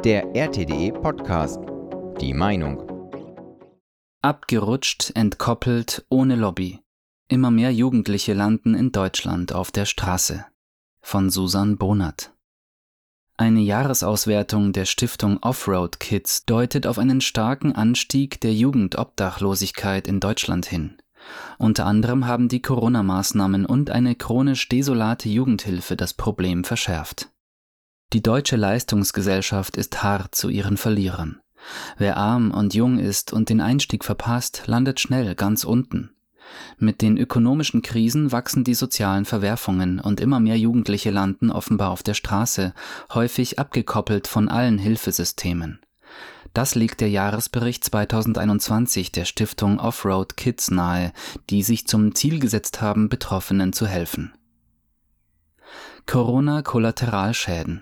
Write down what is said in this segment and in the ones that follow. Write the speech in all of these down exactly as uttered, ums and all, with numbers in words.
Der R T D E-Podcast. Die Meinung. Abgerutscht, entkoppelt, ohne Lobby. Immer mehr Jugendliche landen in Deutschland auf der Straße. Von Susan Bonert. Eine Jahresauswertung der Stiftung Offroad Kids deutet auf einen starken Anstieg der Jugendobdachlosigkeit in Deutschland hin. Unter anderem haben die Corona-Maßnahmen und eine chronisch desolate Jugendhilfe das Problem verschärft. Die deutsche Leistungsgesellschaft ist hart zu ihren Verlierern. Wer arm und jung ist und den Einstieg verpasst, landet schnell ganz unten. Mit den ökonomischen Krisen wachsen die sozialen Verwerfungen und immer mehr Jugendliche landen offenbar auf der Straße, häufig abgekoppelt von allen Hilfesystemen. Das liegt der Jahresbericht zweitausendeinundzwanzig der Stiftung Offroad Kids nahe, die sich zum Ziel gesetzt haben, Betroffenen zu helfen. Corona-Kollateralschäden.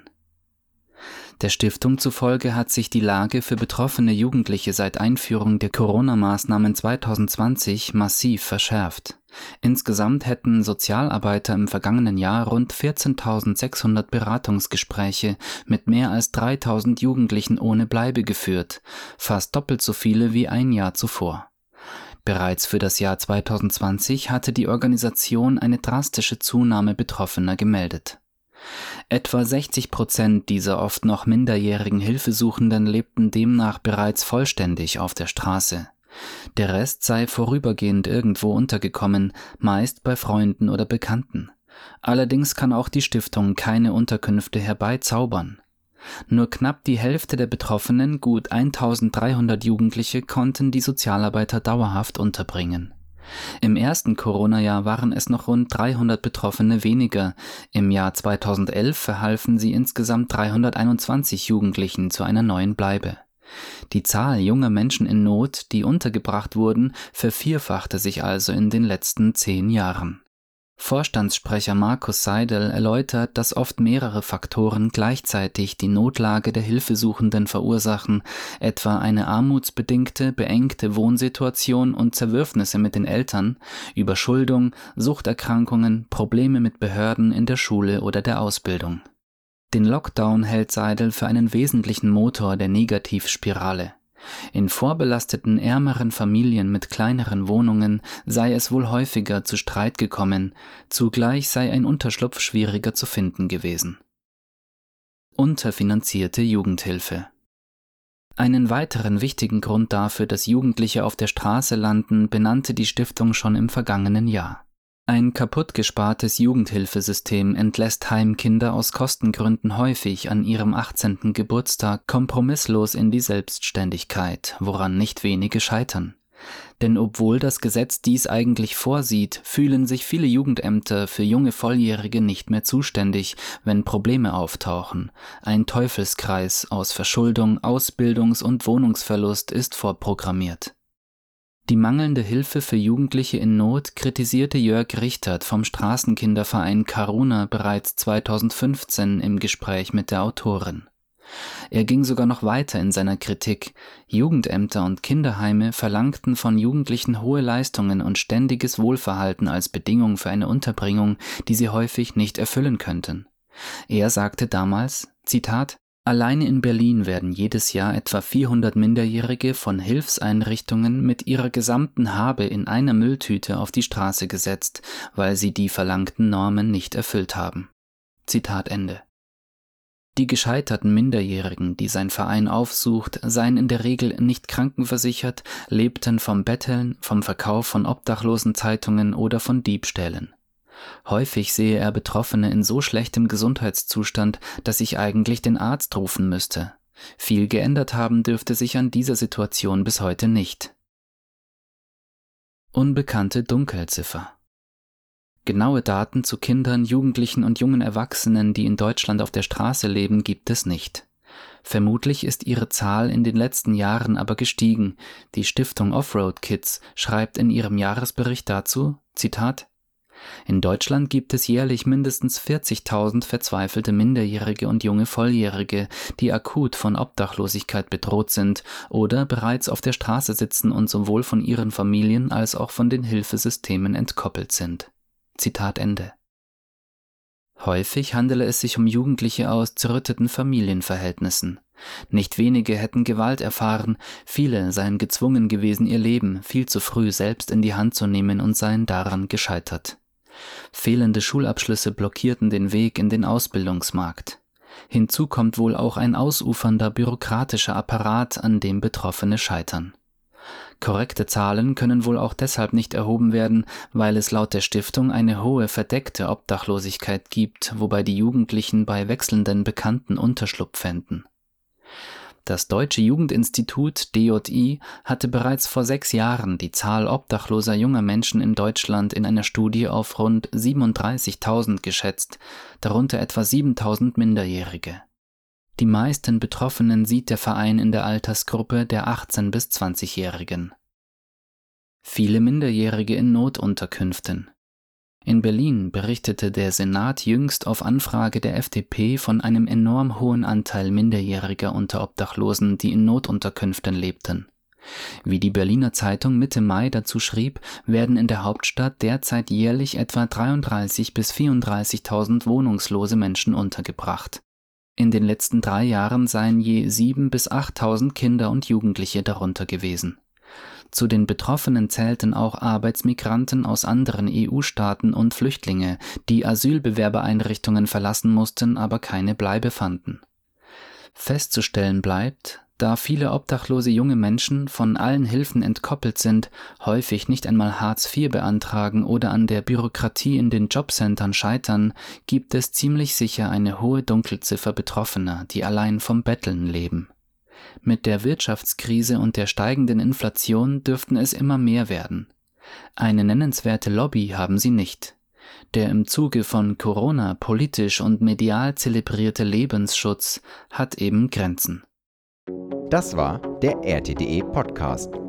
Der Stiftung zufolge hat sich die Lage für betroffene Jugendliche seit Einführung der Corona-Maßnahmen zweitausendzwanzig massiv verschärft. Insgesamt hätten Sozialarbeiter im vergangenen Jahr rund vierzehntausendsechshundert Beratungsgespräche mit mehr als dreitausend Jugendlichen ohne Bleibe geführt, fast doppelt so viele wie ein Jahr zuvor. Bereits für das Jahr zweitausendzwanzig hatte die Organisation eine drastische Zunahme Betroffener gemeldet. Etwa sechzig Prozent dieser oft noch minderjährigen Hilfesuchenden lebten demnach bereits vollständig auf der Straße. Der Rest sei vorübergehend irgendwo untergekommen, meist bei Freunden oder Bekannten. Allerdings kann auch die Stiftung keine Unterkünfte herbeizaubern. Nur knapp die Hälfte der Betroffenen, gut eintausenddreihundert Jugendliche, konnten die Sozialarbeiter dauerhaft unterbringen. Im ersten Corona-Jahr waren es noch rund dreihundert Betroffene weniger. Im Jahr zweitausendelf verhalfen sie insgesamt dreihunderteinundzwanzig Jugendlichen zu einer neuen Bleibe. Die Zahl junger Menschen in Not, die untergebracht wurden, vervierfachte sich also in den letzten zehn Jahren. Vorstandssprecher Markus Seidel erläutert, dass oft mehrere Faktoren gleichzeitig die Notlage der Hilfesuchenden verursachen, etwa eine armutsbedingte, beengte Wohnsituation und Zerwürfnisse mit den Eltern, Überschuldung, Suchterkrankungen, Probleme mit Behörden in der Schule oder der Ausbildung. Den Lockdown hält Seidel für einen wesentlichen Motor der Negativspirale. In vorbelasteten, ärmeren Familien mit kleineren Wohnungen sei es wohl häufiger zu Streit gekommen, zugleich sei ein Unterschlupf schwieriger zu finden gewesen. Unterfinanzierte Jugendhilfe. Einen weiteren wichtigen Grund dafür, dass Jugendliche auf der Straße landen, benannte die Stiftung schon im vergangenen Jahr. Ein kaputtgespartes Jugendhilfesystem entlässt Heimkinder aus Kostengründen häufig an ihrem achtzehnten Geburtstag kompromisslos in die Selbstständigkeit, woran nicht wenige scheitern. Denn obwohl das Gesetz dies eigentlich vorsieht, fühlen sich viele Jugendämter für junge Volljährige nicht mehr zuständig, wenn Probleme auftauchen. Ein Teufelskreis aus Verschuldung, Ausbildungs- und Wohnungsverlust ist vorprogrammiert. Die mangelnde Hilfe für Jugendliche in Not kritisierte Jörg Richtert vom Straßenkinderverein Karuna bereits zweitausendfünfzehn im Gespräch mit der Autorin. Er ging sogar noch weiter in seiner Kritik. Jugendämter und Kinderheime verlangten von Jugendlichen hohe Leistungen und ständiges Wohlverhalten als Bedingung für eine Unterbringung, die sie häufig nicht erfüllen könnten. Er sagte damals, Zitat, Alleine in Berlin werden jedes Jahr etwa vierhundert Minderjährige von Hilfseinrichtungen mit ihrer gesamten Habe in einer Mülltüte auf die Straße gesetzt, weil sie die verlangten Normen nicht erfüllt haben. Zitat Ende. Die gescheiterten Minderjährigen, die sein Verein aufsucht, seien in der Regel nicht krankenversichert, lebten vom Betteln, vom Verkauf von Obdachlosenzeitungen oder von Diebstählen. Häufig sehe er Betroffene in so schlechtem Gesundheitszustand, dass ich eigentlich den Arzt rufen müsste. Viel geändert haben dürfte sich an dieser Situation bis heute nicht. Unbekannte Dunkelziffer. Genaue Daten zu Kindern, Jugendlichen und jungen Erwachsenen, die in Deutschland auf der Straße leben, gibt es nicht. Vermutlich ist ihre Zahl in den letzten Jahren aber gestiegen. Die Stiftung Offroad Kids schreibt in ihrem Jahresbericht dazu, Zitat, In Deutschland gibt es jährlich mindestens vierzigtausend verzweifelte Minderjährige und junge Volljährige, die akut von Obdachlosigkeit bedroht sind oder bereits auf der Straße sitzen und sowohl von ihren Familien als auch von den Hilfesystemen entkoppelt sind. Zitat Ende. Häufig handele es sich um Jugendliche aus zerrütteten Familienverhältnissen. Nicht wenige hätten Gewalt erfahren, viele seien gezwungen gewesen, ihr Leben viel zu früh selbst in die Hand zu nehmen und seien daran gescheitert. Fehlende Schulabschlüsse blockierten den Weg in den Ausbildungsmarkt. Hinzu kommt wohl auch ein ausufernder bürokratischer Apparat, an dem Betroffene scheitern. Korrekte Zahlen können wohl auch deshalb nicht erhoben werden, weil es laut der Stiftung eine hohe verdeckte Obdachlosigkeit gibt, wobei die Jugendlichen bei wechselnden Bekannten Unterschlupf fänden. Das Deutsche Jugendinstitut D J I hatte bereits vor sechs Jahren die Zahl obdachloser junger Menschen in Deutschland in einer Studie auf rund siebenunddreißigtausend geschätzt, darunter etwa siebentausend Minderjährige. Die meisten Betroffenen sieht der Verein in der Altersgruppe der achtzehn- bis zwanzigjährigen. Viele Minderjährige in Notunterkünften. In Berlin berichtete der Senat jüngst auf Anfrage der F D P von einem enorm hohen Anteil Minderjähriger unter Obdachlosen, die in Notunterkünften lebten. Wie die Berliner Zeitung Mitte Mai dazu schrieb, werden in der Hauptstadt derzeit jährlich etwa dreiunddreißigtausend bis vierunddreißigtausend wohnungslose Menschen untergebracht. In den letzten drei Jahren seien je siebentausend bis achttausend Kinder und Jugendliche darunter gewesen. Zu den Betroffenen zählten auch Arbeitsmigranten aus anderen E U-Staaten und Flüchtlinge, die Asylbewerbereinrichtungen verlassen mussten, aber keine Bleibe fanden. Festzustellen bleibt, da viele obdachlose junge Menschen von allen Hilfen entkoppelt sind, häufig nicht einmal Hartz vier beantragen oder an der Bürokratie in den Jobcentern scheitern, gibt es ziemlich sicher eine hohe Dunkelziffer Betroffener, die allein vom Betteln leben. Mit der Wirtschaftskrise und der steigenden Inflation dürften es immer mehr werden. Eine nennenswerte Lobby haben sie nicht. Der im Zuge von Corona politisch und medial zelebrierte Lebensschutz hat eben Grenzen. Das war der R T D E Podcast.